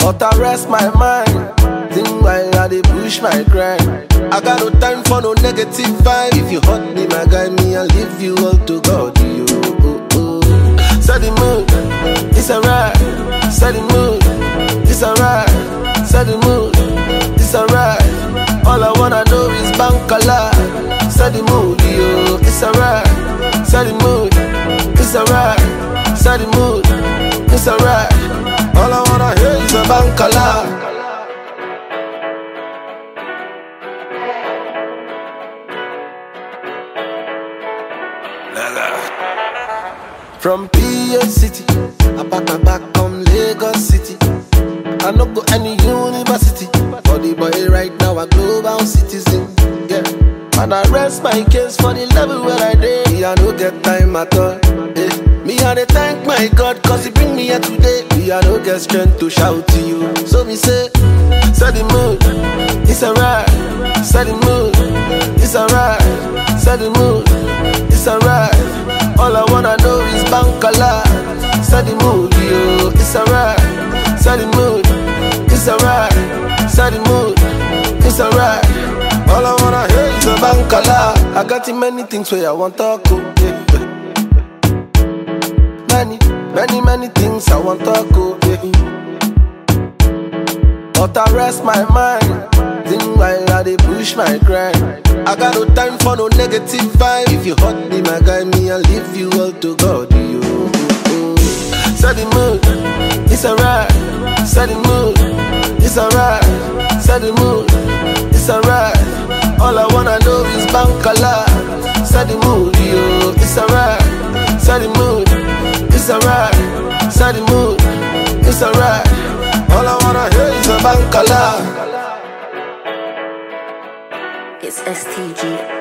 but I rest my mind. Think while I dey push my grind. I got no time for no negative vibe. If you hurt me, my guy, me I'll leave you all to God. You, set the mood, it's alright. Set the mood, it's alright. Set the mood, it's alright. All I wanna know is bankala. Set the mood, yo, it's alright. Set the mood, it's alright. Set the mood, it's alright. All I wanna hear is a bankala. From PA City, I pack my back from Lagos City. I no go any university, for the boy right now a global citizen. Yeah, and I rest my case for the level where I did. Me I no get time at all. Me I dey thank my God 'cause he bring me here today. Me I no get strength to shout to you, so me say, set the mood, it's alright. Set the mood, it's alright. Set the mood, it's alright. All I wanna know is bankala. Set the mood, yo, it's alright. Set the mood, it's alright. Set the mood, it's alright. All I wanna hear is a bankala. I got too many things where I want to talk. Many things I want to go. But I rest my mind. Think while I dey push my grind. I got no time for no negative vibe. If you hurt me, my guy, me I'll leave you all to God. You, set the mood, it's alright. Set the mood, it's alright. Set the mood, it's alright. All I wanna know is bankala. Set the mood, yo, it's alright. Set the mood, it's alright. Set the mood, it's alright. All I wanna hear is a bankala. It's STG.